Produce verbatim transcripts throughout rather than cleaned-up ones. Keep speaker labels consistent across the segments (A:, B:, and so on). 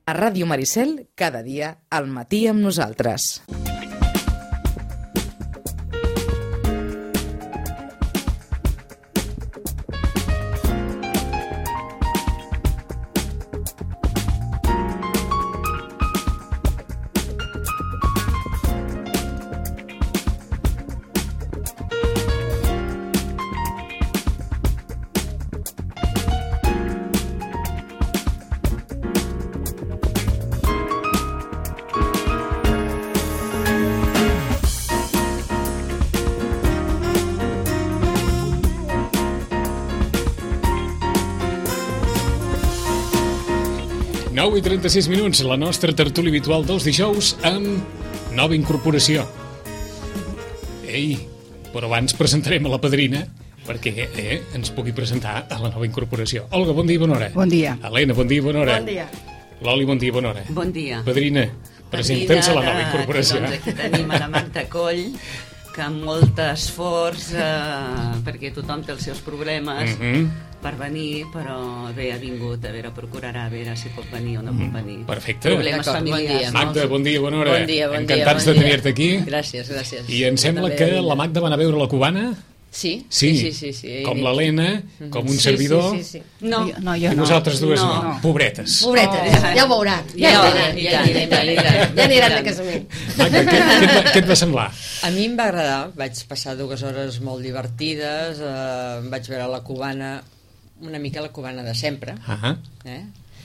A: A Ràdio Maricel, cada dia, al matí amb nosaltres.
B: nou i trenta-sis minuts, la nostra tertúlia habitual dels dijous amb nova incorporació. Ei, però abans presentarem a la padrina perquè eh, ens pugui presentar a la nova incorporació. Olga, bon dia i bona hora.
C: Bon dia.
B: Helena, bon dia i bona hora.
C: Bon dia.
B: Loli, bon dia i bona hora.
D: Bon dia.
B: Padrina, presenta'ns a la nova incorporació.
D: Doncs aquí tenim a la Magda Coll, que amb molt esforç, eh, perquè tothom té els seus problemes,
B: Mm -hmm.
D: per venir, però bé, ha vingut, a veure, procurarà a veure si pot venir o no pot venir.
B: Perfecte.
D: Problemes
E: D'acord, bon
D: familiars.
E: dia.
B: Magda, bon dia i bona hora.
E: Bon dia, bon dia.
B: Encantats
E: bon
B: de
E: dia.
B: tenir-te aquí.
E: Gràcies, gràcies.
B: I em sembla que la Magda va anar a veure la cubana.
E: Sí,
B: Sí,
E: sí, sí, sí, sí.
B: com l'Helena, com un
E: Sí,
B: servidor.
E: Sí, sí, sí.
D: No,
C: Jo- no, jo
B: I
C: no.
B: nosaltres dues no,
D: No.
B: pobretes.
E: Pobreta,
D: Oh.
E: ja ho veuran.
D: Ja,
E: Ja,
D: ja,
E: anirem,
D: ja
E: ja anirem, ja anirem. Ja anirem de casament.
B: Magda, què, què, et va, què et va semblar?
F: A mi em va agradar, vaig passar dues hores molt divertides, eh, vaig veure la cubana, una mica la cubana de sempre,
B: Ah,
F: eh?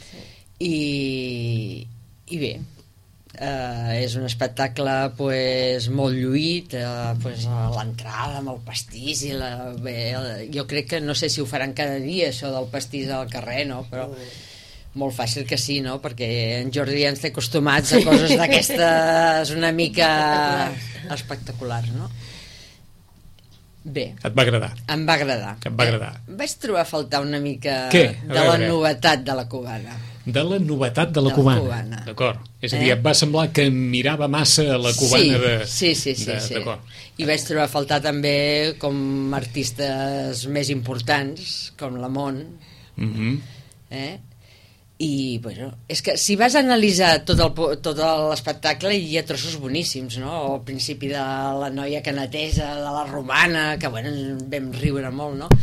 F: I, i bé, eh, és un espectacle pues, molt lluït, eh, pues, a l'entrada amb el pastís i la, bé, el, jo crec que no sé si ho faran cada dia això del pastís al carrer, no? Però molt fàcil que sí, no? Perquè en Jordi ja ens té acostumats a coses d'aquestes una mica espectaculars, no? Bé,
B: et va agradar.
F: em va agradar.
B: Que em va agradar.
F: Eh, vaig trobar a faltar una mica
B: Què? A
F: de la
B: veure.
F: novetat de la cubana.
B: De la novetat de la
F: De la
B: cubana.
F: cubana.
B: D'acord. És a dir,
F: Eh?
B: et va semblar que mirava massa la cubana
F: sí,
B: de...
F: sí, sí, sí,
B: de,
F: sí.
B: D'acord.
F: I vaig trobar a faltar també com artistes més importants, com la Mont,
B: Mm-hmm.
F: eh? I bueno, és que si vas a analitzar tot el, po- tot l'espectacle hi ha trossos boníssims, no? Al principi de la noia que netesa, de la romana, que bueno, ens vam riure molt, no?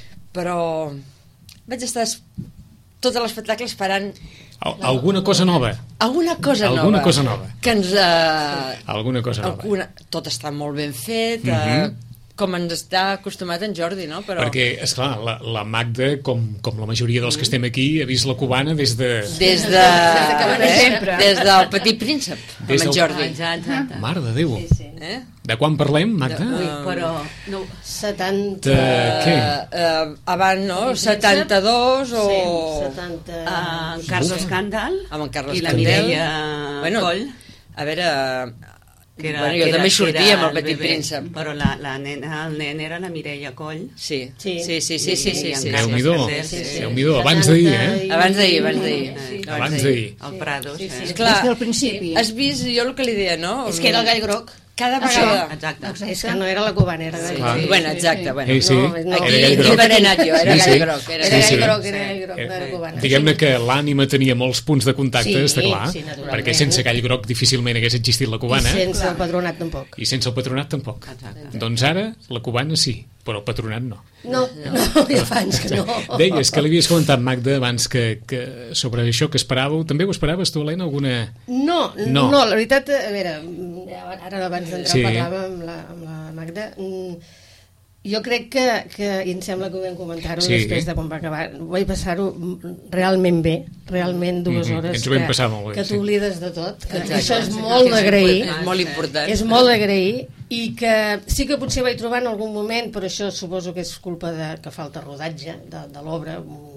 F: Però vaig estar es- tot l'espectacle esperant
B: Al, alguna cosa nova.
F: alguna cosa
B: Alguna
F: nova.
B: cosa nova.
F: Que ens... Eh,
B: Alguna cosa nova.
F: alguna, tot està molt ben fet,
B: Mhm.
F: eh, com ens està acostumat en Jordi, no? Però
B: Perquè, esclar, la, la Magda, com, com la majoria dels que estem aquí, ha vist la cubana des de...
F: des de...
E: que va
F: eh,
C: sempre.
F: Des del Petit Príncep,
B: Des
F: amb en
B: del-
F: Jordi.
D: Exacte, exacte.
B: Mare de Déu.
F: Eh?
B: De quan parlem, Magda?
D: Ui, però... No,
E: setanta...
B: De
F: Eh,
B: què?
F: eh, abans, no? setanta-dos o...
E: Sí, setanta...
D: uh, en Carlos Escàndal
F: Amb en Carles
D: i la
F: Candel.
D: Mireia
F: Bueno,
D: Coll,
F: A veure...
D: que era,
F: bueno, jo
D: que era,
F: també
D: que
F: sortia
D: era
F: amb el Petit
D: bebè,
F: Príncep.
D: però la, la nena, el nen era la Mireia Coll.
F: Sí, sí,
E: Sí.
F: sí, sí, sí, sí, sí, sí.
D: I en
B: Déu-n'hi-do.
D: Carles Candel,
F: Sí, sí.
B: Déu-n'hi-do, abans d'ahir, eh?
F: Abans d'ahir, abans d'ahir.
E: Sí.
B: Abans d'ahir.
D: Al Prado, sí,
E: sí,
D: eh?
E: sí.
F: Clar,
E: Des del principi.
F: Has vist jo el que li deia, no?
E: És que era el gall groc.
F: Cada
E: Això.
F: vegada...
D: Exacte.
E: És que no era la cubana, era
F: Sí,
E: gall
F: sí,
E: groc.
F: bueno, exacte, bueno.
B: Sí, sí,
E: no,
B: era
F: Aquí,
B: gall groc.
F: aquí per anat jo, era
B: Sí,
F: gall
B: sí.
F: groc. Era,
E: Era
B: Sí, sí.
E: gall groc, era gall groc, no era
B: Eh,
E: cubana.
B: Diguem-ne que l'ànima tenia molts punts de contacte,
E: Sí,
B: està clar,
E: sí, naturalment.
B: perquè sense gall groc difícilment hagués existit la cubana,
E: I sense el patronat tampoc.
B: i sense el patronat tampoc.
D: Exacte.
B: Doncs ara la cubana sí, però el patronat no.
E: No, no, ja fa anys que no.
B: Deies que l'havies comentat, Magda, abans que, que sobre això que esperàveu, també ho esperaves tu, Helena, alguna...
E: No,
B: No.
E: no, la veritat, a veure, ara abans d'entrar
B: Sí.
E: sí. parlàvem amb la, amb la Magda, mm, jo crec que, que, i em sembla que ho vam comentar-ho
B: Sí.
E: després de quan va acabar, vaig passar-ho realment bé, realment dues
B: Mhm,
E: hores
B: ens ho vam
E: que,
B: passar molt bé,
E: que
B: sí.
E: t'oblides de tot, que
F: Exacte.
E: això és
F: Sí,
E: molt
F: que és
E: d'agrair,
F: És molt important.
E: és molt d'agrair, i que sí que potser vaig trobar en algun moment, però això suposo que és culpa de que falta rodatge de, de l'obra,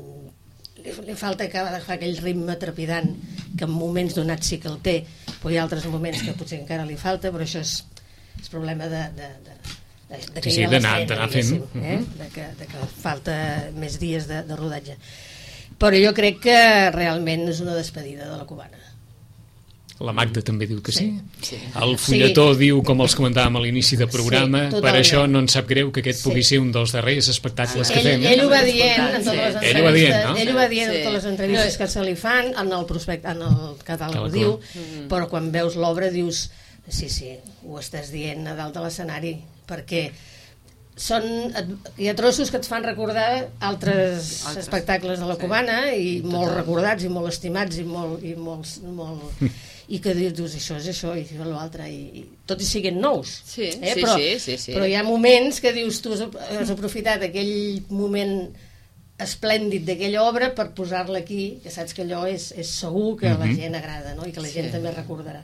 E: li, li falta que agafar aquell ritme trepidant que en moments donats sí que el té, però hi ha altres moments que potser encara li falta, però això és, és problema de, de, de, de, de que
B: Sí, sí,
E: hi ha
B: d'anar-
E: l'estrena,
B: d'anar fent.
E: diguéssim, eh?
B: Mhm.
E: de, que, de que falta més dies de, de rodatge, però jo crec que realment és una despedida de la cubana.
B: La Magda també diu que sí.
F: Sí.
B: El fulletó sí. diu, com els comentàvem a l'inici del programa,
E: Sí,
B: per això no ens sap greu que aquest
E: Sí.
B: pugui ser un dels darrers espectacles que
E: Ell,
B: fem.
E: ell ho va dient en totes
D: Sí.
E: les
B: Ell ho va dient,
E: entrevistes,
B: no?
E: ell ho va dient
F: Sí.
E: en totes les entrevistes que se li fan, en el prospecte, en el catàleg ho diu, però quan veus l'obra dius, sí, sí, ho estàs dient a dalt de l'escenari, perquè són, hi ha trossos que et fan recordar altres, altres. espectacles de la Cubana i molt recordats i molt estimats i molt, i molts, molt, i que dius això és això i l'altre i, i tot i siguin nous
F: Sí,
E: eh?
F: sí,
E: però,
F: sí, sí, sí.
E: però hi ha moments que dius tu has, has aprofitat aquell moment esplèndid d'aquella obra per posar-la aquí, que saps que allò és, és segur que a la gent agrada, no? I que la gent
F: Sí.
E: també recordarà.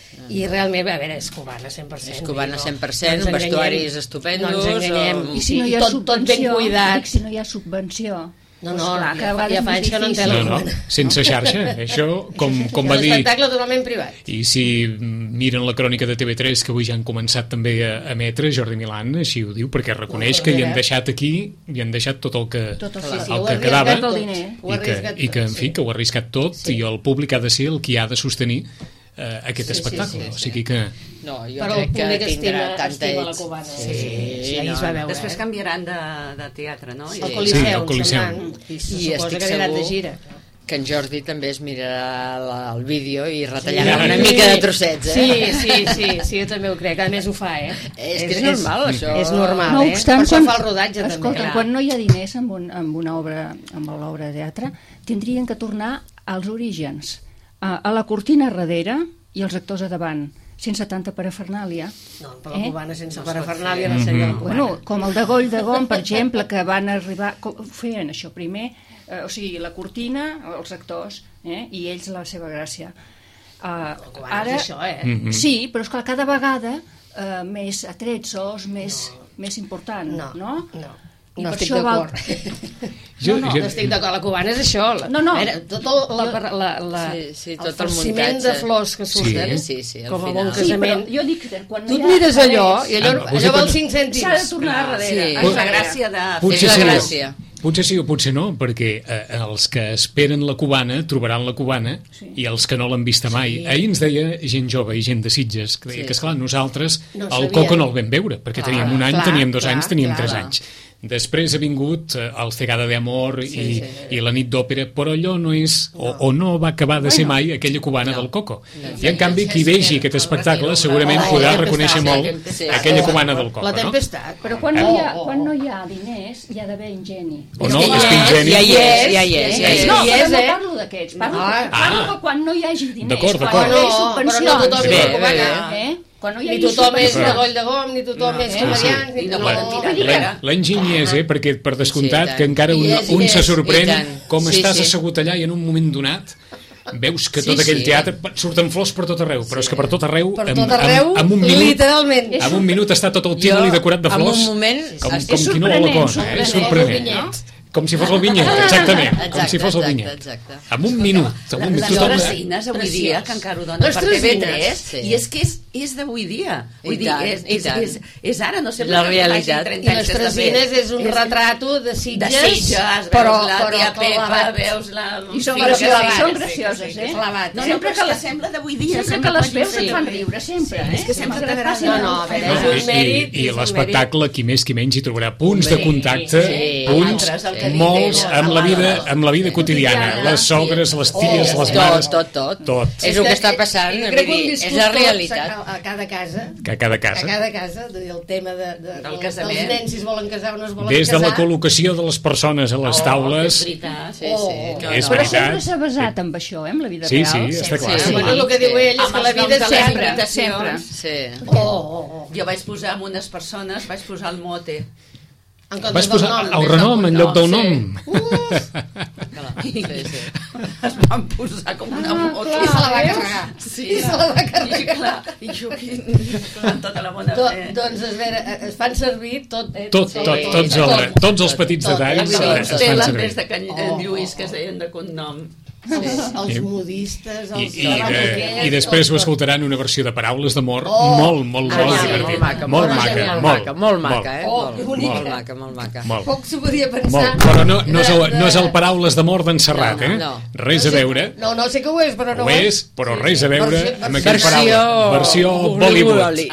E: I realment, a veure, és cubana cent per cent.
F: És cubana
E: no-
F: cent per cent,
E: no ens enganyem,
F: vestuaris estupendos,
E: No ens enganyem.
F: o-
C: I si no hi ha
E: tot, tot ben
C: subvenció,
E: cuidat.
C: dic, si no hi ha subvenció,
E: No,
C: doncs
E: no,
C: clar,
E: ja,
C: cada vegada
E: ja
C: és
E: fa
C: més
E: anys que no en té
C: difícil.
E: la
B: No, no,
E: Cubana.
B: sense xarxa. Això, com, com va dir...
E: L'espectacle totalment privat.
B: I si miren la crònica de T V tres, que avui ja han començat també a emetre, Jordi Milán així ho diu, perquè reconeix que hi han deixat aquí, hi han deixat tot el que,
C: Tot el
B: el
C: que-
E: Sí, sí, ho
B: que
E: ha
B: quedava,
E: arriscat
C: el
E: tot.
C: diner.
E: Ho ha
B: i que,
E: arriscat
B: i que, en
E: tot,
B: fi,
E: sí.
B: que ho ha arriscat tot,
E: Sí.
B: i el públic ha de ser el qui ha de sostenir eh, aquest
E: Sí, sí,
B: espectacle.
E: sí, sí.
B: O sigui que...
F: No, jo
E: Però el
F: crec que
E: públic
F: tindrà
E: estima,
F: tanta
E: estima la
F: ets.
E: Cubana.
F: Sí,
E: sí, sí, ahir
F: no,
E: es va veure.
D: Després
E: eh?
D: canviaran de, de teatre, no?
F: Sí.
E: Al
B: Sí,
E: Coliseu,
B: al Coliseu.
E: semblant, i se
F: I
E: suposa
F: estic
E: que aniran de
F: segur
E: gira.
F: que en Jordi també es mirarà la, el vídeo i retallarà
B: Sí.
F: una mica de trossets, eh?
E: Sí, sí, sí, sí, jo també ho crec. A més ho fa, eh?
F: És que és normal, això.
E: És normal,
C: No
E: eh?
C: obstant,
E: per això
C: quan,
E: fa el rodatge,
C: escolta,
E: també.
C: quan no hi ha diners amb, un, amb una obra, amb l'obra de teatre, tindrien que tornar als orígens, a, a la cortina darrere i els actors a davant, sense tanta parafernàlia.
E: No, però la
C: Eh?
E: cubana sense parafernàlia no seria la cubana.
C: Bueno, com el de Goll de Gom, per exemple, que van arribar... com- Feien això primer, eh, o sigui, la cortina, els actors, eh, i ells la seva gràcia. Uh,
E: cubana
C: ara,
E: és això, eh?
B: Mhm.
C: Sí, però és clar, cada vegada uh, més atretsos, més, més important,
E: No,
C: no?
E: no.
C: I
E: No
C: per
E: estic
C: això val-
E: d'acord.
B: Jo,
C: no,
B: jo,
E: No estic d'acord, la cubana és això. La,
C: No, no.
E: A veure, tot el, la, la, la,
F: Sí, sí,
E: el
F: tot el
E: farciment
F: muntatge.
E: de flors que surten,
F: Sí, sí, sí, al
E: com a
F: final.
E: bon
C: Sí, però
E: casament.
C: jo dic que quan no
E: Tu
C: hi
E: et
C: ha
E: mires allò,
C: res,
E: i allò,
B: Ah, no,
E: allò val
B: potser-
E: cinc cèntims.
C: s'ha de tornar a darrere.
F: Sí.
C: a
D: És la
C: darrere.
D: gràcia de...
B: potser
F: És
B: sí,
F: la
B: o-
F: gràcia.
B: potser sí o potser no, perquè eh, els que esperen la cubana trobaran la cubana
C: Sí.
B: i els que no l'han vista mai.
E: Sí.
B: Ahir ens deia gent jove i gent de Sitges que deia
F: Sí.
B: que, esclar, nosaltres
E: No
B: el
E: sabien.
B: Coco no el vam veure, perquè
F: Clar,
B: teníem un any,
E: clar,
B: teníem dos
E: clar,
B: anys, teníem
E: clar.
B: tres anys. Després ha vingut eh, el Cegada de Amor i,
E: sí.
B: i la nit d'òpera, però allò no és, o, o no va acabar de ser mai aquella cubana del Coco. I en canvi, qui vegi aquest espectacle segurament
E: Oh,
B: podrà
E: la
B: reconèixer
E: tempestat,
B: molt
E: la tempestat.
B: aquella cubana del Coco,
E: La
B: no?
E: tempestat.
C: Però quan no, hi ha,
E: Oh, oh,
C: quan
E: oh.
C: no hi ha diners, hi ha d'haver ingeni.
B: O no,
F: que
B: és que
F: ja
B: ingeni...
F: Ja hi és, ja hi és. Ja hi és.
C: No,
E: Hi
C: però
E: és,
C: no
E: eh?
C: parlo d'aquests, parlo,
E: Ah.
C: parlo que quan no hi hagi diners,
B: D'acord,
C: quan
B: d'acord.
C: no hi ha
E: No,
C: subvencions.
E: però no tothom
F: és
C: Bé,
F: la cubana.
C: bé, eh? Quan no hi
E: Ni
C: hagi
E: tothom és de
C: subvencions.
E: Goll de Gom, ni tothom és
C: Sí,
E: comediant,
D: sí.
E: ni
D: I no
E: tothom...
D: poden tirar
E: Vull dir que-
D: enrere.
B: L'enginy és, eh? Perquè per descomptat
F: Sí, i
B: que
F: tant.
B: encara un,
E: I és, i
B: un se
E: és,
B: sorprèn
F: i tant.
B: com
F: Sí,
B: estàs
F: sí.
B: assegut allà i en un moment donat veus que
F: Sí,
B: tot aquell
F: sí.
B: teatre surten flors per tot arreu, però és que per tot arreu
E: Per
B: amb-
E: tot arreu,
B: amb, amb un minut,
E: literalment.
B: amb un minut està tot el tívoli decorat de
F: en
B: flors
F: un moment,
B: com,
F: estic
B: com qui no vol la cosa, eh?
C: sorprenent,
B: sorprenent,
E: sorprenent.
B: com si fos el vinyet, exactament, com
F: Exacte,
B: si fos el
F: exacte,
B: vinyet,
F: exacte.
B: amb un minut, amb un minut,
D: Les
B: tothom...
D: resines avui
E: Preciós.
D: dia, que encara ho donen
E: Les
D: per T V
E: resines,
D: tres,
F: sí.
D: i és que és, és d'avui dia. Vull
F: I
D: dir,
F: tant,
D: és,
F: i
D: és,
F: tant.
D: és, és ara, no sé
F: La realitat.
E: I les Tresines és un retrato de
D: de
E: Sitges,
D: Sitges, veus
E: però,
D: la
E: però
D: tia Pepa,
E: clavat.
D: veus la...
C: I són
D: Sí,
C: gracioses,
D: sí,
C: són
D: sí,
C: gracioses,
D: sí,
C: eh?
D: sí.
E: Clavat.
D: No, no,
C: Sempre
D: però
C: que
D: és que
C: les-
D: sembla d'avui dia.
C: Sempre que les veus et fan riure, sempre, eh?
D: És que sempre
C: Malgrat
D: t'agrada.
C: facin
E: No,
C: el-
E: no, a veure,
B: No,
E: és un
B: i,
E: mèrit,
B: i, i
E: és un
B: l'espectacle, qui més qui menys, hi trobarà punts de contacte,
F: sí.
B: punts,
D: Altres, el que
B: molts,
D: diuen,
B: amb la vida,
D: la-
B: amb la vida quotidiana,
E: quotidiana,
B: les sogres, les ties,
E: Oh,
B: les
F: Tot,
B: mares,
F: tot, tot.
B: tot,
F: És el que està passant,
E: Jo
F: vull
E: crec que un
F: dir,
E: viscut
F: és la
E: tots
F: realitat.
E: A, a cada casa,
B: que a cada
E: a
B: casa.
E: cada casa, el tema de, de,
D: Del
E: de,
D: casament.
E: dels nens si es volen casar o no es volen
B: Des de
E: casar.
B: la col·locació de les persones a les
D: Oh,
B: taules,
D: és veritat.
F: Sí, sí.
E: Oh.
F: No,
B: És
F: no.
C: Però sempre
B: veritat.
C: s'ha basat en això, eh, en la vida
B: sí,
C: real.
B: sí, està clar.
F: Sí.
E: Bueno, el que diu ell és
D: Amb
E: que la
D: els
E: vida
D: noms
E: és
D: de les
E: sempre.
D: habitacions.
F: Sí.
E: Oh, oh, oh.
D: Jo vaig posar amb unes persones, vaig posar el mote.
E: En comptes
B: Vas
E: del
B: posar
E: nom.
B: el renom en lloc del nom.
F: Sí, sí.
D: Es van posar com una moto.
E: I se la va carregar.
D: Sí,
E: I se la va carregar.
D: I, clar, i jo aquí, amb tota la bona
E: Do,
D: fe.
E: doncs, a veure, es fan servir tot... Eh,
B: Tot, tot, tots, el, tots els petits
E: Tot,
B: detalls
E: tot,
B: eh,
E: tot.
B: es fan
D: Tenen
B: servir.
D: des de Can
E: Oh.
D: Lluís, que es deien de cognom.
E: els, els modistes,
B: I,
E: els...
B: i, de, i després ho escoltaran una versió de Paraules d'amor
E: Oh!
B: molt, molt,
F: Ah,
B: molt
F: sí,
B: divertida.
F: molt maca,
B: molt
F: molt
B: maca,
F: maca,
B: molt,
F: molt maca, eh?
E: Oh,
F: Molt,
E: que bonica.
F: molt maca, molt maca.
B: molt.
E: Poc s'ho podia pensar.
B: Molt, però no, no, és el,
E: de-
B: no és el Paraules d'amor d'en Serrat,
F: No,
B: eh?
F: no.
B: Res a veure.
E: No, no sé que ho és, però no
B: Ho és, però res a veure
E: Versió-
B: amb aquell
F: versió-
B: Paraules. Versió Bollywood.
F: Bollywood.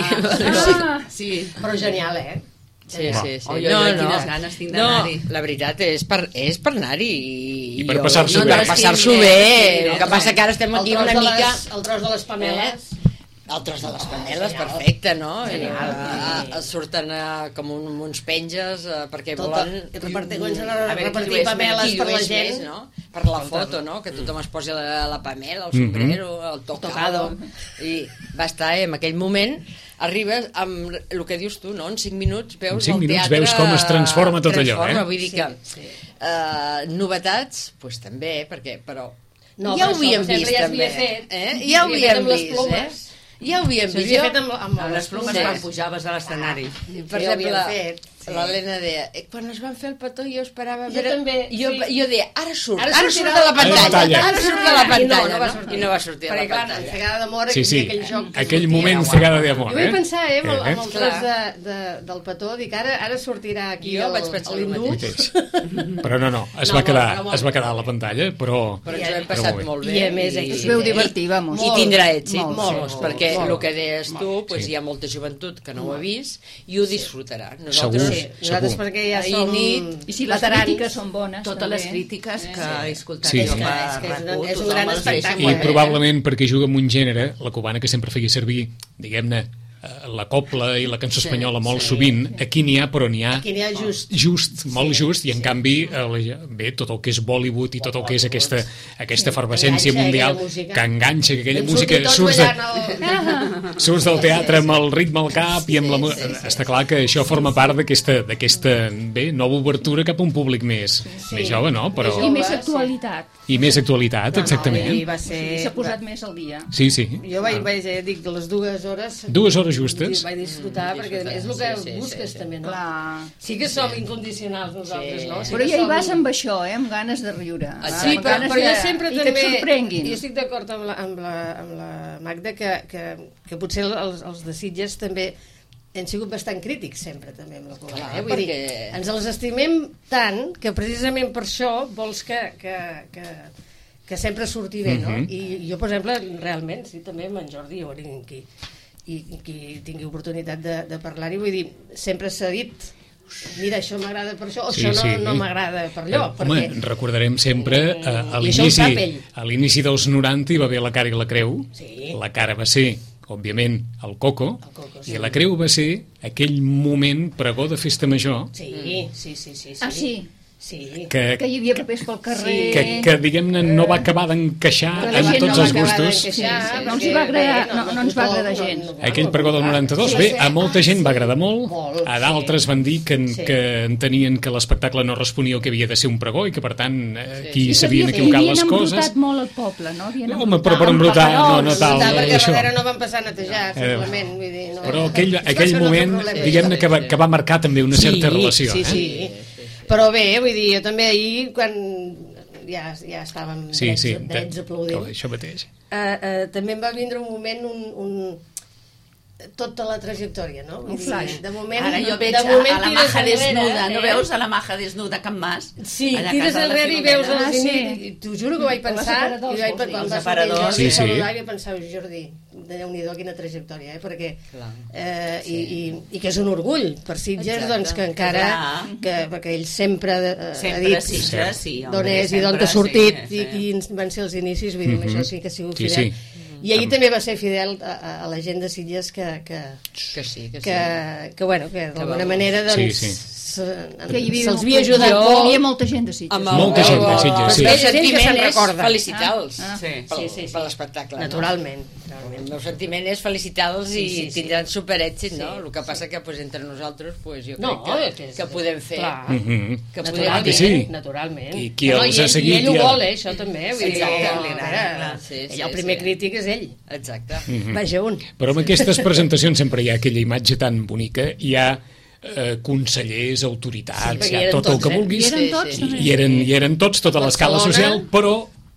C: Ah,
D: Sí.
E: Però genial, eh?
F: Sí, sí, sí.
D: Oi, oi, oi, quines ganes tinc
F: no,
D: d'anar-hi.
F: la veritat és per, és per anar-hi i,
B: I per
F: jo-
B: passar-s'ho
F: no,
B: bé.
F: per passar-s'ho
D: Sí,
F: bé.
D: sí,
F: El que
D: sí.
F: passa que ara estem
E: El
F: aquí
E: tros
F: una
E: de
F: mica...
E: les, el tros de les pameles.
F: El tros de les paneles,
E: genial.
F: perfecte, no? I,
E: Genial.
F: uh, uh, surten uh, com un, uns penges uh, perquè
E: Tot
F: volen...
E: el- repartir- comencen a
D: A veure,
E: repartir
D: qui ho és
E: pameles
F: Qui
E: per la
F: llueix
E: gent.
F: més, no? Per la foto, no? Que tothom es posi la, la pamela, el sombrero, el tocado. I va estar, eh, en aquell moment arribes amb el que dius tu, no? En cinc minuts veus
B: En cinc
F: el
B: minuts
F: teatre...
B: veus com es transforma tot allò,
F: transforma,
B: eh?
F: Vull dir que
E: Sí, sí.
F: Uh, novetats, doncs pues, també, perquè, però
E: No,
F: ja
E: però
F: ho havíem
E: això
F: vist,
E: sempre ja
F: també.
E: s'havia fet.
F: Eh?
E: S'havia
F: Ja ho
E: fet
F: havíem
E: amb les
F: vist,
E: plomes.
F: eh? Ja ho havíem vist.
E: S'havia
F: Jo-
E: fet amb, amb,
D: Amb les plomes
F: Sí.
D: quan pujaves a l'escenari.
F: Per
E: Sí, ho havíem
F: exemple,
E: fet, sí.
F: l'Helena deia, eh, quan es van fer el petó jo esperava...
E: Jo
F: veure-
E: també,
F: jo,
E: sí.
F: jo deia, ara surt,
E: Ara
F: ara,
E: sortirà
F: surt de la
E: la
F: pantalla,
B: pantalla.
F: ara surt de la
E: I
F: pantalla,
E: no, no va sortir.
F: I no va sortir de
E: Perquè,
F: la
E: clar, en
F: pantalla.
E: Cegada d'Amor,
B: Sí, sí,
E: aquell joc... que
B: aquell
E: sortia,
B: moment
E: guau.
B: Cegada d'amor,
E: Jo vaig
B: eh?
E: pensar, eh, amb, el-
B: Eh?
E: amb el tros de, de, del petó, dic, ara, ara sortirà aquí
F: Jo
E: el,
F: vaig pensar el
E: l'hindú.
F: mateix.
B: Però no, no, es
E: No,
B: va quedar,
E: però molt
B: es va quedar a la pantalla, però...
F: Però ens ho hem
B: Però
F: passat
B: molt bé.
F: molt bé.
E: I a més,
F: i-
C: es veu divertir, vamos.
F: I tindrà èxit,
C: Molt,
F: molt,
E: molt,
F: molt, perquè
E: molt,
F: el que deies tu, pues,
B: Sí.
F: hi ha molta joventut que no ho ha vist i ho disfrutarà.
B: Segur.
F: Nosaltres,
E: Sí, nosaltres
B: Segur.
E: perquè ja
F: Ahir
E: som
F: nit-
C: I si les
E: veterans.
C: crítiques són bones,
D: Totes
C: també.
D: les crítiques que he escoltat
B: Sí,
D: jo
B: sí.
D: per
E: És que és un-
D: RAC1,
E: és un
D: tothom
E: gran
D: les deixa
E: espectacle.
B: I
D: molt bé.
B: probablement perquè juga amb un gènere, la cubana que sempre feia servir, diguem-ne, eh, la copla i la cançó espanyola molt sovint, aquí n'hi ha, però n'hi ha
E: Aquí n'hi ha just.
B: just, molt just, i en canvi, eh, la- bé, tot el que és Bollywood i tot el que és aquesta, aquesta efervescència
E: Enganxa
B: mundial,
E: aquella música.
B: que enganxa, que aquella
E: Vam
B: música
E: sortir tots
B: surts, de,
E: ballant el-
B: surts del teatre amb el ritme al cap i amb la... mu- Està clar que això forma part d'aquesta, d'aquesta bé, nova obertura cap a un públic més, més jove, no? Però,
C: I més
E: Sí.
C: actualitat.
B: I més actualitat,
E: I
B: exactament.
E: va
C: Sí,
E: ser...
C: s'ha posat més al dia.
B: Sí, sí.
E: Jo vaig, vaig eh, dic, de les dues hores...
B: Dues hores justes.
E: Vaig disfrutar, perquè és el que
F: Sí, sí,
E: busques
F: sí, sí.
E: també, no?
C: Clar.
E: Sí que som incondicionals nosaltres,
F: Sí.
E: no? Sí
C: Però
E: que
C: ja hi
E: som-
C: vas amb això, eh? Amb ganes de riure.
E: Sí,
C: amb
E: però,
C: ganes
E: però jo
C: de-
E: sempre
C: I
E: també...
C: que et sorprenguin.
E: Jo estic d'acord amb, la, amb, la, amb la Magda que, que, que potser els, els de Sitges també hem sigut bastant crítics sempre també amb la cubana.
F: Clar,
E: Eh? Vull dir,
F: perquè-
E: ens els estimem tant que precisament per això vols que, que, que, que sempre surti bé, no?
B: Mhm.
E: I jo, per exemple, realment, sí, també amb en Jordi o amb qui, i, qui tingui oportunitat de, de parlar-hi, vull dir, sempre s'ha dit mira, això m'agrada per això, o
B: Sí,
E: això no,
B: sí.
E: no m'agrada per allò.
B: Eh, Home,
E: perquè...
B: recordarem sempre eh, a
E: I això ho
B: l'inici
E: sap ell.
B: a l'inici dels noranta hi va haver La cara i la creu.
E: Sí.
B: La cara va ser, òbviament, el Coco,
E: El Coco, sí.
B: i la creu va ser aquell moment pregó de festa major
E: Sí, sí, sí, sí, sí.
C: Ah, sí?
E: Sí.
B: que,
C: Que hi havia papers pel carrer.
B: que, que diguem-ne, no va acabar d'encaixar
C: Que la
B: en
C: gent
B: tots
C: no
B: els
C: va acabar
B: gustos.
C: Sí, sí, no ens hi va agradar, no- no ens va agradar gens.
B: Aquell pregó del noranta-dos,
E: Sí,
B: bé,
E: sí.
B: a molta gent va agradar molt,
E: Molt,
B: a d'altres van dir que,
E: Sí.
B: que entenien que l'espectacle no responia al que havia de ser un pregó i que, per tant, eh, aquí
C: Sí,
B: s'havien
C: que
B: equivocat
C: havien
B: les coses.
C: embrutat molt el poble, no? Havien
B: Home, però per
C: amb
B: embrutar, no, no
C: paperols,
B: tal,
E: Clar,
B: no,
E: perquè a
B: això.
E: darrere no van passar a netejar,
B: Eh,
E: simplement. Vull dir, no,
B: Però aquell,
E: Això
B: aquell
E: és un altre
B: moment,
E: problema.
B: diguem-ne, que, va, que va marcar també una certa relació.
E: Sí,
B: eh?
E: sí. Però bé, vull dir, jo també ahir, quan ja, ja estàvem
B: Sí,
E: drets,
B: sí,
E: drets
B: de-
E: aplaudint,
B: això mateix.
E: eh, eh, també em va vindre un moment, un, un, tota la trajectòria, no? Vull
C: Un
E: dir,
C: flash.
E: de moment,
D: Ara jo veig
E: de
D: a,
E: moment
D: a la
E: tires
D: maja
E: enrere,
D: desnuda, no
E: eh?
D: veus a la maja desnuda a Can Mas?
E: Sí,
D: allà a
E: tires
D: casa de la
E: enrere i
D: Filomena?
E: veus els
C: Ah, sí.
E: inicis, i t'ho juro que ho vaig
C: Com els
E: pensar,
C: aparadors,
E: i vaig,
C: vols dir.
E: quan
D: Els
E: va sortir el
D: aparadors,
E: Jordi
B: sí,
E: a
B: sí.
E: saludar, vaig pensar, Jordi, Déu-n'hi-do, quina trajectòria, eh? Perquè,
F: Clar.
E: eh, i, i, i que és un orgull per Sitges,
F: Exacte.
E: doncs, que encara,
D: Clar.
E: que, perquè ell sempre, eh,
D: Sempre
E: ha dit
D: Sitges, sí, home,
E: d'on és i d'on
D: sempre,
E: t'ha sortit
D: sí,
E: i
D: sí.
E: quins van ser els inicis, vull dir, mm això sí que ha sigut
B: Sí,
E: fidel.
B: sí.
E: I ahir també va ser fidel a, a, a la gent de Sitges que, que,
F: Que sí, que sí.
E: que, que, bueno, que d'alguna
F: va.
E: manera doncs,
B: Sí, sí.
E: se-
C: Que hi havia,
E: se'ls havia ajudat
C: hi
E: molt.
C: havia molta gent de Sitges.
F: Amb
B: Molta gent de Sitges, sí.
F: El meu
E: Gent que se'n
F: sentiment és
E: recorda.
F: felicitar-los
C: Ah,
D: sí.
F: pel,
E: Sí, sí, sí.
F: per l'espectacle.
E: Naturalment.
F: No? El meu sentiment és felicitar-los i
E: Sí, sí, sí.
F: tindran superèxit, no?
E: Sí,
F: El que passa que pues, entre nosaltres pues, jo crec
E: No,
F: que,
E: que és-
F: que podem fer...
E: Clar.
B: Mhm.
F: Que podem
E: Naturalment,
B: que sí.
E: naturalment.
B: I qui
E: no,
B: els
E: i
B: ha
E: ell,
B: seguit
E: I ell ho
B: ja-
E: vol, eh, això també. Vull dir,
F: Exacte.
E: a veure,
D: Clar,
F: sí,
E: ell
F: sí,
E: el primer
F: sí.
E: crític és ell.
F: Exacte.
E: Vaja, un.
B: Però amb aquestes presentacions sempre hi ha aquella imatge tan bonica, hi ha eh, consellers, autoritats,
E: Sí, perquè
B: hi ha
E: eren
B: tot el
E: tots,
B: que
E: eh?
B: vulguis,
C: I eren
F: Sí,
C: tots,
F: sí.
C: també.
B: i eren, i eren tots, tota l'escala
E: Barcelona.
B: social, però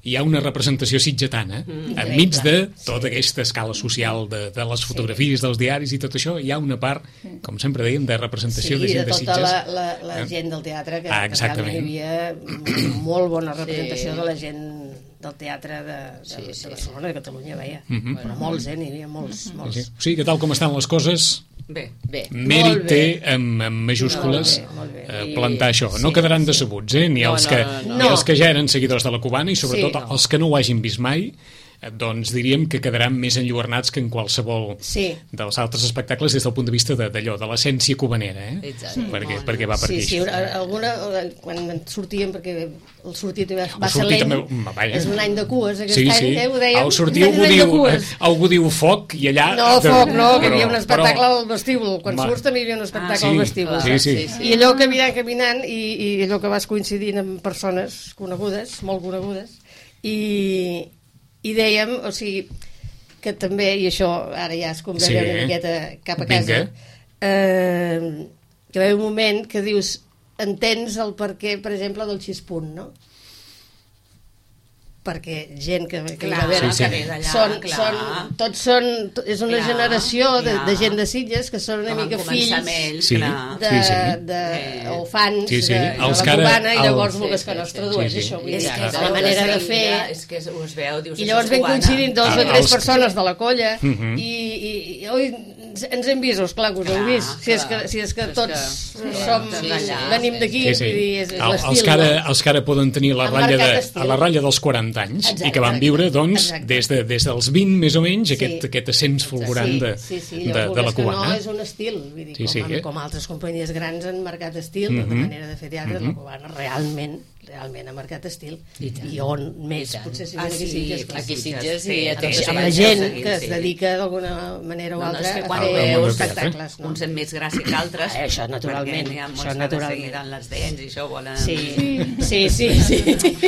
B: hi ha una representació sitgetana, mm, enmig de tota aquesta escala social de, de les fotografies, sí. dels diaris i tot això, hi ha una part, com sempre dèiem, de representació
E: sí,
B: de gent de,
E: de tota
B: Sitges.
E: la, la, la eh? gent del teatre, que,
B: ah,
E: que realment hi havia molt bona representació sí. de la gent del teatre de, de, sí, sí. de Barcelona, de Catalunya, veia. Mm -hmm. Però molts, eh, n'hi havia molts. molts.
B: Sí. O sigui que tal com estan les coses...
D: Bé,
F: bé.
B: Mèrit té, amb, amb majúscules,
E: molt bé, molt bé.
B: Eh, plantar això. No sí, quedaran decebuts, eh? Ni, no, els que, no, no, no. ni els que ja eren seguidors de la cubana i sobretot sí, no. els que no ho hagin vist mai, doncs diríem que quedaran més enlluernats que en qualsevol sí. dels altres espectacles des del punt de vista d'allò, de, de l'essència cubanera, eh?
F: Exacte.
B: Perquè, sí. perquè va per
E: sí,
B: aquí.
E: Sí, sí, alguna, quan sortíem, perquè el sortit va, va
B: el
E: ser lent,
B: també,
E: és un any de cues, aquest
B: sí,
E: any,
B: sí.
E: eh, ho dèiem.
B: El sortir algú diu, algú diu foc i allà...
E: No, foc no, que hi havia un
B: però,
E: espectacle
B: però...
E: al vestíbul, quan va. surts també hi havia un espectacle ah, sí. al vestíbul.
B: Sí, sí. Sí, sí.
E: I allò que caminant, caminant, i, i allò que vas coincidint amb persones conegudes, molt conegudes, i... i dèiem, o sigui, que també, i això ara ja es conversa sí. una miqueta cap a casa, eh, que va haver un moment que dius, entens el perquè, per exemple, del xispunt, no? Perquè gent que, que
D: clar,
E: veure,
B: sí, sí.
E: són, són, tots són, és una clar, generació de, de gent de Sitges que són una
D: com
E: mica fills
D: ells,
B: sí,
E: de,
B: sí, sí.
E: de, o fans
B: sí, sí.
E: de, de la cubana i llavors el que no es tradueix, això. És que és la manera de fer.
D: És que us veu, dius,
E: I llavors ben coincidint dos o tres persones de la colla i, i oi, ens hem vist, esclar que us heu vist, si és que, si és que tots som, venim d'aquí, és l'estil.
B: Els que ara poden tenir la ratlla dels quaranta anys exacte, i que van viure doncs des, de, des dels vint més o menys sí. aquest, aquest ascens fulgurant sí, de,
E: sí, sí,
B: de, de la cubana.
E: No és un estil, vull dir, sí, com, sí, com, com altres companyies grans han marcat estil, mm -hmm. de manera de fer teatre, mm -hmm. la cubana realment realment ha marcat estil i, i on més, potser si
F: ah, sí,
E: Sitges,
F: aquí Sitges
E: sí, a tota la gent que es dedica d'alguna manera o
D: no,
E: altra
D: no,
E: a fer espectacles,
D: no? Uns amb més gràcia que altres,
E: ah, això naturalment,
D: perquè hi ha molts
E: això
D: que
E: naturalment.
D: les dents i això volen
E: sí, sí, sí, sí.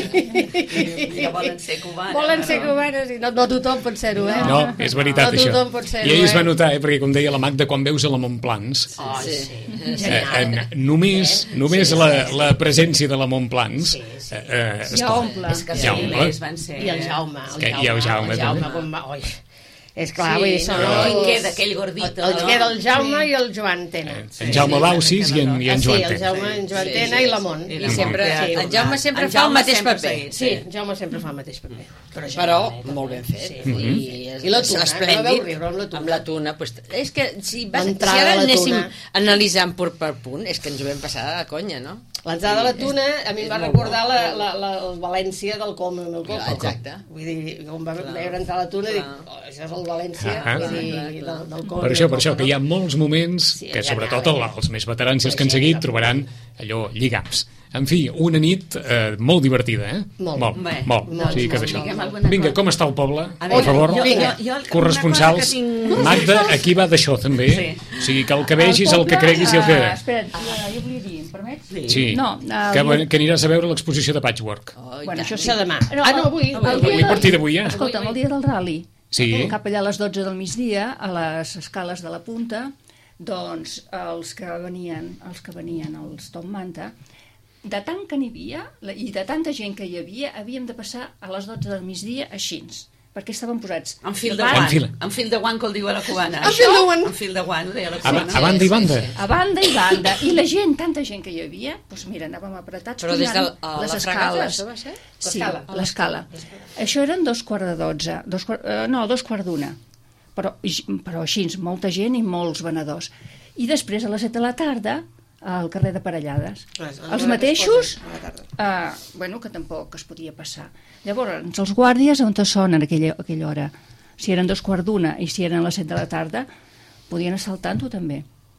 D: que volen ser cubanes
E: volen ser cubanes i no, no tothom pot ser-ho, eh?
B: No, és veritat
E: no
B: això. I ahir
E: eh?
B: es va notar, eh? perquè com deia la Magda, quan veus a la Montplans
E: oh, sí.
B: eh, en, només, només sí, la, la presència de la Montplans
E: sí, sí.
B: Eh,
C: ja omple.
D: És que
B: ja omple.
D: van ser...
E: I el Jaume, el
B: que,
E: Jaume,
B: i el Jaume,
E: el Jaume com va... Oi. És clar,
D: sí,
E: vull dir, són
D: no,
E: els...
D: el, queda aquell gordito.
E: El, el queda el Jaume sí. i el Joan Tena.
B: Sí. En Jaume Baucis i en, i en Joan Tena.
E: Sí, el Jaume, en Joan Tena i la Mont.
F: I, I sempre, sí, en Jaume sempre en fa Jaume el mateix paper.
E: Sí, en Jaume sempre fa el mateix paper.
F: Però, Però molt ben fet. Sí. Mm -hmm. I, és, I la tuna, esplèndid. Riure amb la tuna. Amb la tuna pues, és que si, vas, si ara anéssim analitzant punt per punt, és que ens ho vam passar a conya, no?
E: L'entrada de la tuna a mi em va recordar la, la, la, la València del Com amb el Coco.
F: Exacte.
E: Vull dir, quan va veure entrar la tuna, dic, oh, això és el València,
B: ah,
E: vull dir, del, del Com.
B: Per això, per això, que hi ha molts moments sí, que sobretot el, els més veterans i els que han seguit trobaran allò lligams. En fi, una nit eh, molt divertida, eh?
E: Molt.
B: Molt,
D: Bé,
B: molt.
D: Doncs,
B: sí, que d'això.
D: Vinga,
B: Vinga, com està el poble?
D: A
B: Per favor,
D: jo, jo, jo,
B: corresponsals.
D: Tinc...
B: Magda, aquí va d'això, també. Sí. O sigui, que el que vegis, el, el que creguis i el que...
C: Uh, espera't, uh, jo volia dir, em permets?
B: Sí. sí.
C: No, uh,
B: que,
C: jo...
B: que aniràs a veure l'exposició de Patchwork.
F: Oh,
C: bueno, això sí.
E: Això demà.
C: No,
E: ah, no, avui.
C: avui,
B: avui, avui a partir d'avui, ja.
C: Escolta'm, el dia del rally.
B: Sí.
C: Cap allà a les dotze del migdia, a les escales de la Punta, doncs els que venien, els que venien, els Tom Manta, de tant que n'hi havia i de tanta gent que hi havia, havíem de passar a les dotze del migdia així, perquè estaven posats
D: en fil de guant, en fil de guant que el diu a la cubana.
E: En fil de guant.
D: En fil de guant, ho deia la cubana.
B: A, a banda i banda.
C: A banda i banda. I la gent, tanta gent que hi havia, doncs mira, anàvem apretats.
F: Però des de
C: les
F: la
C: escales.
F: Fragata, va ser?
C: Sí, l'escala. Això eren dos quarts de dotze, dos quart, uh, no, dos quarts d'una. Però, però així, molta gent i molts venedors. I després, a les set de la tarda, al carrer de Parellades.
E: Res,
C: els mateixos, uh, bueno, que tampoc es podia passar. Llavors, els guàrdies on són en aquella, aquella hora? Si eren dos quarts d'una i si eren a les set de la tarda, podien assaltar-ho també.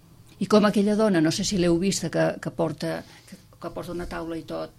C: I com aquella dona, no sé si l'heu vista, que, que, porta, que, que porta una taula i tot.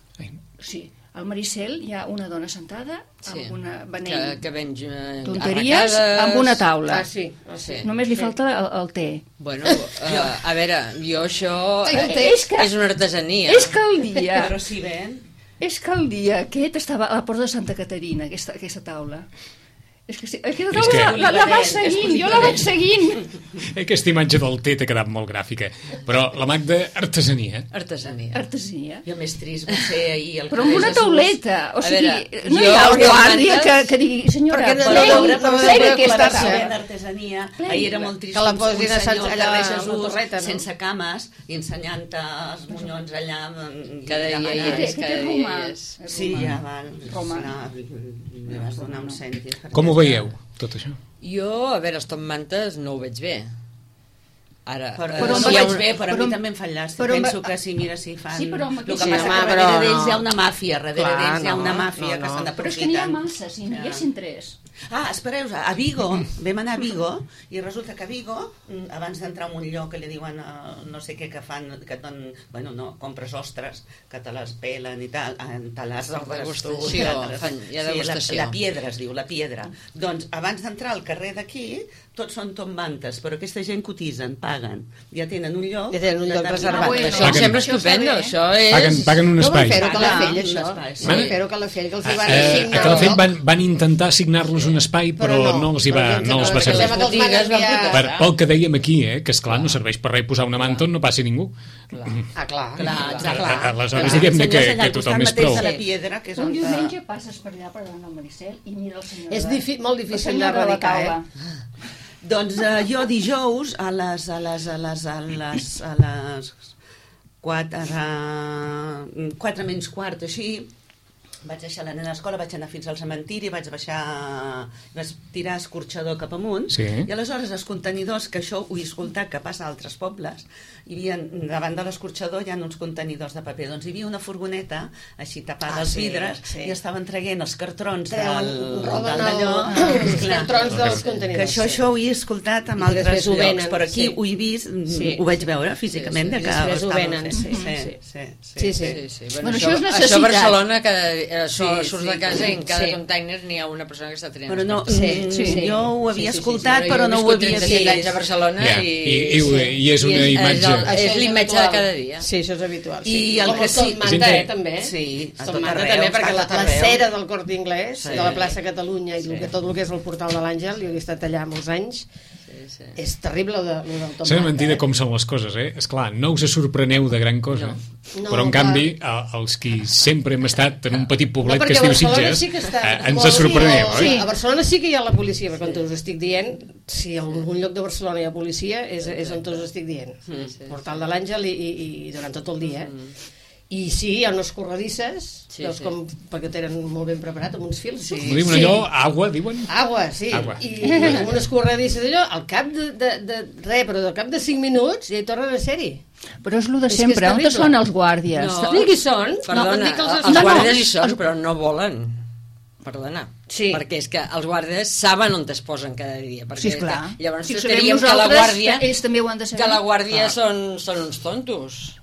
C: Sí, al Maricel hi ha una dona sentada
F: sí,
C: amb una venent
F: que, que ven eh,
C: tonteries arracades, amb una taula.
E: Ah, sí, ah, sí.
C: Només li falta el, el té.
F: Bueno, uh, a veure, jo això
C: eh, és, que,
F: és una artesania.
C: És que el dia...
D: Però si ven...
C: És que el dia aquest estava a la porta de Santa Caterina, aquesta, aquesta taula. És que, sí, és que,
B: És que-
C: la, la, la vaig seguint, jo la vaig seguint.
B: Aquesta imatge del té t'ha quedat molt gràfica. Però la Magda, artesania.
F: Artesania.
C: Artesania.
D: Jo més trist va ser ahir el
C: Però amb una
D: carrer Jesús.
C: tauleta, o
F: A
C: sigui,
F: veure,
C: no
F: jo
C: hi ha el
F: els
C: guàrdia
F: mantes-
C: que, que digui, senyora,
E: Perquè no-
C: plegui,
E: no veure- no
C: plegui
E: veure
C: aquesta
E: aclarar-se.
C: taula.
D: d'artesania, ahir era molt trist
E: Que la
D: un-
E: posin
D: un
E: a Sant-
D: senyor al
E: allà
D: carrer
E: a la
D: Jesús
E: torreta, no?
D: sense cames i ensenyant els monyons allà mm,
F: Cada dia
D: demanant-
F: hi és,
C: Que té
F: cada
C: romà.
F: dia és.
D: Sí, ja val.
C: Roma.
D: Li vas donar un cèntim.
B: Com ho veieu, tot això?
F: Jo, a veure, els top mantes no ho veig bé. Ara,
D: Però,
F: eh,
D: però
C: on
D: no
C: va-
D: vaig bé, però,
C: però
D: a mi
C: on-
D: també em fan llàstima.
C: però on va-
D: Penso que sí, mira, si fan...
C: Sí, però amb
D: el que
C: aquesta-
D: passa
E: Sí,
D: que
E: home,
D: darrere
E: però-
D: d'ells hi ha una màfia, darrere
E: Clar,
D: d'ells hi ha
E: no,
D: una màfia
E: no,
D: que
E: no.
D: s'han
C: Però és que n'hi ha
D: d'aprofitar.
C: massa, si n'hi haguessin tres.
D: Ah, espereu, a Vigo, vam anar a Vigo i resulta que a Vigo, mm, abans d'entrar en un lloc que li diuen uh, no sé què que fan, que et donen, bueno, no, compres ostres, que te les pelen i tal, eh, te les obres tu.
F: Degustació,
D: te les-
F: fan- hi ha
D: sí, la,
F: degustació.
D: la piedra es diu, la piedra. Doncs abans d'entrar al carrer d'aquí, tots són tombantes, però aquesta gent cotitzen, paguen. Ja tenen un lloc...
E: Ja tenen un lloc
D: determinat.
E: reservat.
C: Ah, bueno.
F: Això em
B: Paguen.
F: sembla estupendo, això és...
B: Paguen, paguen un
E: No van
B: espai.
E: fer-ho a Calafell,
D: Ah, un
E: això.
D: espai, sí.
E: No van fer-ho a Calafell, que els hi van
B: Eh,
E: assignar
B: a Calafell
E: el
B: van, van intentar assignar-los un espai, però,
E: Però
B: no,
E: no,
B: els hi va,
E: perquè
B: no els va
E: perquè
B: servir.
E: sembla que els van
F: Botigues van
E: enviar-
B: Per, pel que dèiem aquí, eh, que esclar, no serveix per res posar una manta on no passi ningú.
E: Ah, clar.
D: Clar, exacte.
B: A- Aleshores,
D: Clar.
B: diguem-ne que,
D: Senyors, allà
B: que
D: al
B: tothom
D: costat
B: és
D: mateix
B: prou.
D: de la piedra, que és
C: Un
D: on...
C: diumenge passes per allà per anar a Maricel i mira el senyor
E: És
C: de-
E: difi- molt
C: el
E: difícil
C: senyor de la
E: d'erradicar,
C: taula.
E: eh?
D: Doncs eh, jo dijous a les, a les, a les, a les, a les quatre, quatre menys quart, així, vaig deixar la nena a l'escola, vaig anar fins al cementiri, vaig baixar, vaig tirar escorxador cap amunt,
B: Sí.
D: i aleshores els contenidors, que això ho he escoltat que passa a altres pobles, hi havia, davant de l'escorxador hi ha uns contenidors de paper, doncs hi havia una furgoneta així tapada
E: Ah,
D: els
E: sí,
D: vidres,
E: sí.
D: i estaven traient els cartrons
E: Treuen,
D: del,
E: roben
D: del
E: el-
D: d'allò.
E: els
D: Clar.
E: cartrons dels
D: Que
E: contenidors.
D: això, això ho he escoltat en
E: I
D: altres
E: després ho
D: llocs,
E: venen,
D: però aquí
E: sí.
D: ho he vist,
E: Sí.
D: ho vaig veure físicament,
E: Sí, sí.
D: de que
E: I després ho
D: estava
E: venen,
D: fent.
E: sí,
D: Sí,
E: sí.
D: sí, sí.
E: Sí, sí.
F: Sí, sí. Bueno,
C: Bueno,
F: això,
C: això és
F: això a
C: necessitat.
F: Barcelona, cada, això
D: Sí,
F: surts
D: sí.
F: de casa i en cada
E: Sí.
F: container n'hi ha una persona que està triant.
D: Però no,
E: Sí,
D: mm,
E: sí, sí.
D: jo ho havia
F: Sí, sí, sí,
D: escoltat,
F: sí,
D: però
F: jo
D: no
F: he
D: ho
F: viscut
D: havia
F: trenta-set anys
D: vist.
F: a Barcelona
B: Ja,
F: i,
B: i- i ho- i és una
F: i
B: imatge-
F: És, el,
E: Això
F: és
E: és
F: l'imatge de
E: habitual.
F: cada dia.
E: Sí, això és habitual.
D: I
E: Sí.
D: el
E: Com
D: que
E: el
D: sí-
E: Top Manta,
B: Gent-
E: eh, també.
D: Sí, a
E: Top
D: tot
E: Manta
D: arreu,
E: també,
D: està
E: perquè
D: a
E: la,
D: tot
E: la
D: arreu.
E: cera del Corte Inglés,
D: Sí.
E: de la plaça Catalunya i sí. que tot el que és el portal de l'Àngel, jo he estat allà molts anys,
F: Sí, sí.
E: és terrible el, de, el del Top
B: Sembla
E: Manta.
B: mentida
E: eh?
B: com són les coses, eh? Esclar, no us sorpreneu de gran cosa,
E: No.
B: però en
E: No,
B: canvi, a- els qui sempre hem estat en un petit poblet
E: No,
B: que
E: perquè
B: es
E: a
B: diu
E: Barcelona
B: Sitges,
E: sí que està
B: eh, ens
E: molt-
B: sorprenem,
E: sí,
B: oi?
E: a Barcelona sí que hi ha la policia, perquè quan us estic dient, si en algun lloc de Barcelona hi ha policia, és, és on us estic dient.
F: Sí, sí.
E: Portal de l'Àngel i, i, i durant tot el dia. I sí, hi ha unes corredisses,
F: Sí,
E: veus
F: sí.
E: com, perquè ho tenen molt ben preparat, amb uns fils.
D: Sí.
B: Com diuen allò, agua, diuen?
E: Agua, sí.
B: Agua.
E: I amb unes corredisses d'allò, al cap de, de, de res, però al cap de cinc minuts ja hi tornen a ser-hi.
C: Però és el de
E: És que és
C: sempre, on
E: terrible.
C: són els guàrdies?
F: No.
E: No. Qui són?
F: Perdona,
E: no, dic que els,
F: els,
C: no, no,
F: guàrdies hi
C: els-
F: són, però no volen. Perdona.
E: Sí.
F: Perquè és que els guàrdies saben on es posen cada dia. Perquè
C: Sí, esclar.
F: és que llavors
C: Si ho
F: si
C: sabem
F: diríem que la
C: nosaltres,
F: guàrdia,
C: que ells també ho han de saber.
F: que la guàrdia
E: Ah.
F: són, són uns tontos.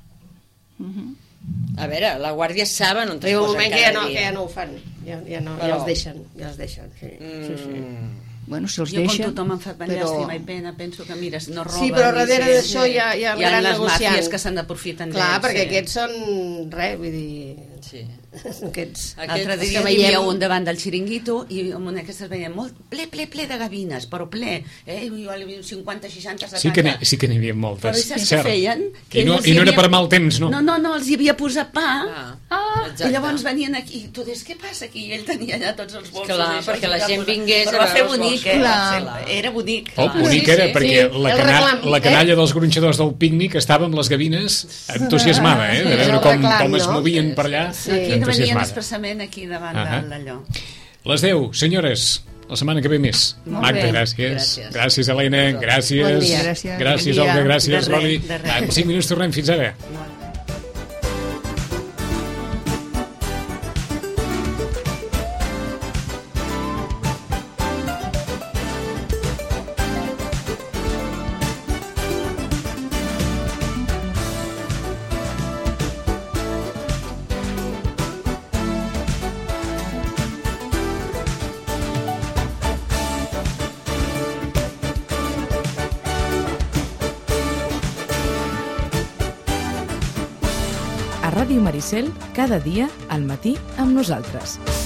C: Mhm.
F: A veure, la guàrdia saben on es
E: Hi ha un
F: posen
E: moment que
F: cada
E: ja no, que
F: dia.
E: ja no ho fan, ja, ja, no, ja
F: Però-
E: els deixen, ja els deixen. Sí, sí, sí.
F: Mm.
C: Bueno, si els
D: Jo,
C: deixen...
D: com tothom em fa
C: però-
D: llàstima i pena, penso que, mira, no roben...
E: Sí, però
D: ni
E: darrere
D: sé,
E: d'això
D: sí.
E: hi ha, hi ha el
D: hi ha
E: gran
D: les
E: negociant.
D: màfies que se n'aprofiten
E: Clar,
D: d'ells,
E: perquè
D: sí.
E: aquests són, res, vull dir...
F: Sí.
E: Aquests...
D: L'altre
F: Aquest-
D: dia
E: que
D: hi havia
E: veiem-
D: un davant del xiringuito i amb una d'aquestes veiem molt ple, ple, ple de gavines, però ple. Eh? Jo hi havia cinquanta, seixanta, setanta...
B: Sí que n'hi sí que n'hi havia
D: Però
B: moltes,
D: saps què
B: cert.
D: feien? Que
B: I no,
D: ells
B: i
D: hi
B: no era
D: havia-
B: per mal temps, no?
D: No, no, no, els hi havia posat pa.
F: Ah,
C: Ah,
D: I llavors venien aquí, i tu dius, què passa aquí? I ell tenia allà tots els bolsos.
F: Clar,
D: i això,
F: perquè
D: i
F: la
D: allà
F: gent
D: posat-
F: vingués a
D: Però va
F: veure
D: fer
F: els
D: bonic,
F: bolsos.
D: eh?
C: Clar.
D: Sempre. Era bonic.
B: Oh,
F: Clar.
B: bonic
F: Sí,
B: era,
F: sí.
B: perquè
E: Sí,
B: la,
E: el
B: cana
E: reclam,
B: la
E: eh?
B: canalla dels gronxadors del pícnic estava amb les gavines entusiasmada, eh? De
E: Sí,
B: veure
E: el
B: com,
E: reclam,
B: com es
E: no?
B: movien per allà,
E: Sí.
D: Aquí no venien
B: entusiasmada.
D: expressament aquí davant
B: Ahà.
D: de d'allò.
B: Les deu, senyores, la setmana que ve més.
C: Molt
B: Magda,
C: bé.
B: gràcies.
F: Gràcies.
B: Gràcies, Helena. Gràcies.
E: Bon dia.
C: Gràcies.
B: Gràcies,
C: Bon dia.
B: Olga. Gràcies,
D: De res,
B: Roli.
D: de res.
B: En cinc minuts tornem. Fins ara.
A: A Ràdio Maricel, cada dia al matí amb nosaltres.